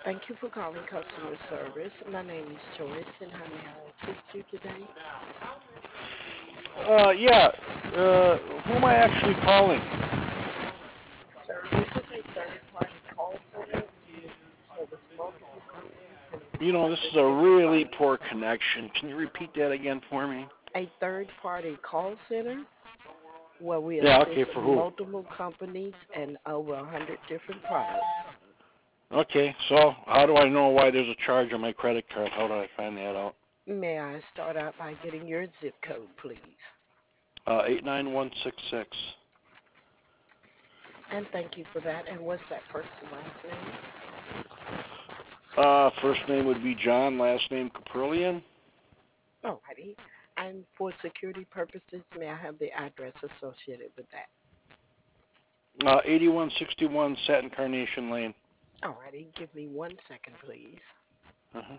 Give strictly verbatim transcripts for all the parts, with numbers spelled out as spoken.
Thank you for calling customer service. My name is Joyce, and how may I assist you today? Uh, yeah. Uh, who am I actually calling? Sir, this is a third-party call center. We service multiple companies and You over know, this one hundred is a different really products. poor connection. Can you repeat that again for me? A third-party call center where we Yeah, okay, assist for who? multiple companies and over one hundred different products. Okay, so how do I know why there's a charge on my credit card? How do I find that out? May I start out by getting your zip code, please? Uh, eight nine one six six. And thank you for that. And what's that first and last name? Uh, first name would be John, last name Caprillion. Alrighty. And for security purposes, may I have the address associated with that? Uh, eighty-one sixty-one Satin Carnation Lane. Alrighty, give me one second, please. Uh-huh.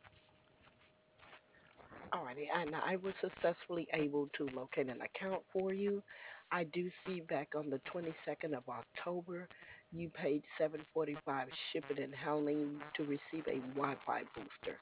Alrighty, and I was successfully able to locate an account for you. I do see back on the twenty-second of October, you paid seven forty-five shipping and handling to receive a Wi-Fi booster.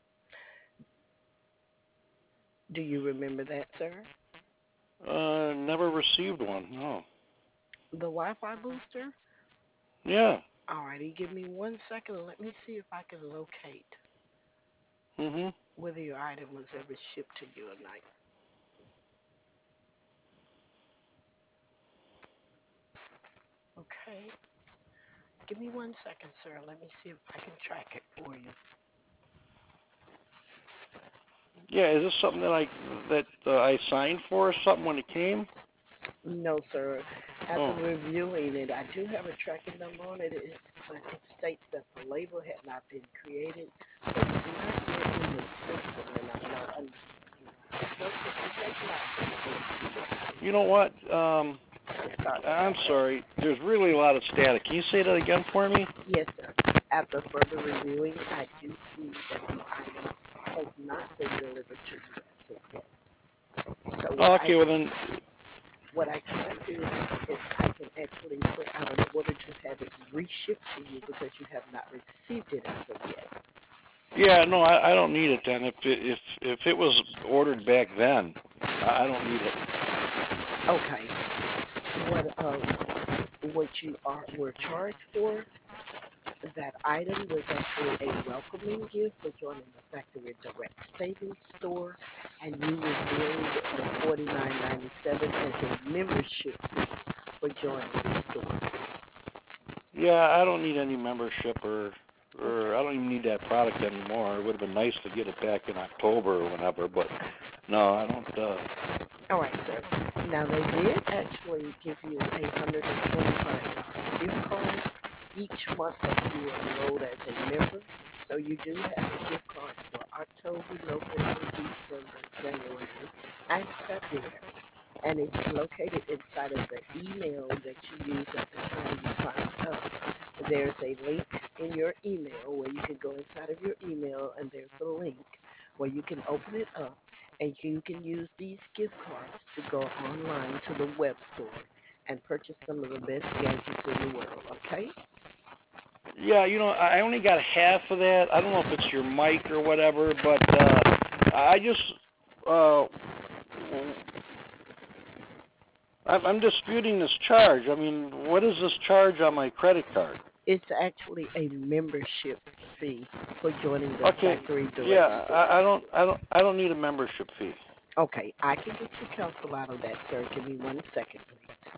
Do you remember that, sir? Uh, never received one. No. The Wi-Fi booster? Yeah. Alrighty, give me one second and let me see if I can locate Mhm. whether your item was ever shipped to you or not. Okay, give me one second, sir. Let me see if I can track it for you. Yeah. Is this something that I that uh, I signed for or something when it came? No, sir. After Oh. reviewing it, I do have a tracking number on it. It, but it states that the label had not been created, so it's not yet in the system, and I'm not understanding why. No, sir, it has not been created. You know what? Um, Sorry I'm about that. sorry. There's really a lot of static. Can you say that again for me? Yes, sir. After further reviewing, I do see that the item has not been delivered to you as of yet. So what Oh, I okay. Well then, what I can do is I can actually put out an order to have it reshipped to you because you have not received it as of yet. yeah, no, I, I don't need it then. If it, if if it was ordered back then, I I don't need it. Okay. What um what you are were charged for that item was actually a welcoming gift for joining the Factory Direct Savings Store, and you were billed the forty nine ninety seven as a membership fee for joining the store. Yeah, I don't need any membership or or Okay. I don't even need that product anymore. It would have been nice to get it back in October or whenever, but no, I don't. Uh, All right, sir. Now they did actually give you a one hundred twenty-five dollars gift card each month that you enrolled as a member. So you do have a gift card for October, November, December, January, and February. And it's located inside of the email that you used at the time you signed up. There's a link in your email where you can go inside of your email, and there's a link where you can open it up and you can use these gift cards to go online to the web store and purchase some of the best gadgets in the world, okay? yeah, you know, I only got half of that. I don't know if it's your mic or whatever, but uh, I just uh, I'm I'm disputing this charge. I mean, what is this charge on my credit card? It's actually a membership fee for joining the Okay, factory yeah, direct store. I, I don't, I don't, I don't need a membership fee. Okay, I can get you counsel out of that, sir. Give me one second, please.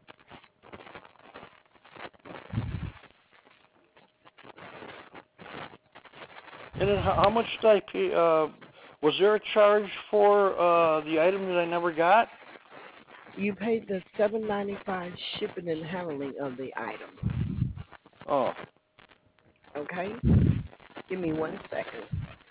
And then how, how much did I pay? Uh, was there a charge for uh, the item that I never got? You paid the seven ninety five shipping and handling of the item. Oh, Okay? Give me one second.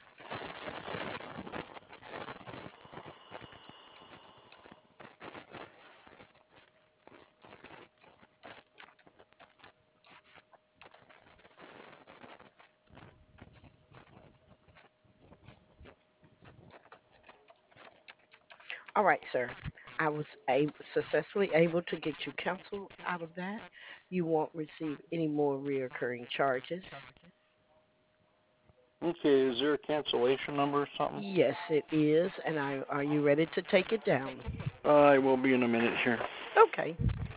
All right, sir. I was able, successfully able to get you counsel out of that. You won't receive any more reoccurring charges. Okay, is there a cancellation number or something? Yes, it is. And I, are you ready to take it down? Uh, I will be in a minute here. Okay.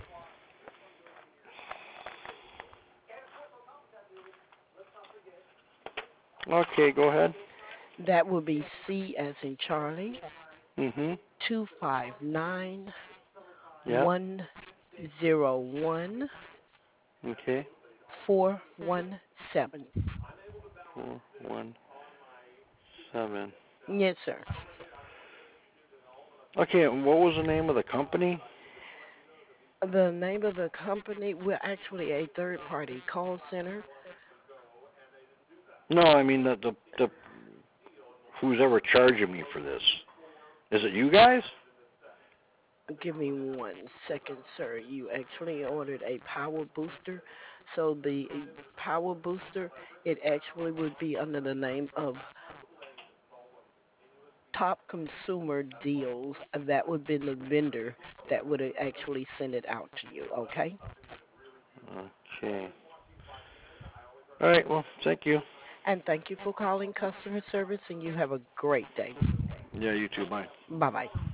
Okay, go ahead. That will be C as in Charlie, Mhm. two five nine Yeah. one zero one Okay. four one seven. Four one seven. Yes, sir. Okay, and what was the name of the company? The name of the company, we're actually a third party call center. No, I mean the the the who's ever charging me for this. Is it you guys? Give me one second, sir. You actually ordered a power booster. So the power booster, it actually would be under the name of Top Consumer Deals. That would be the vendor that would actually send it out to you, okay? Okay. All right. Well, thank you. And thank you for calling customer service, and you have a great day. Yeah, you too. Bye. Bye bye.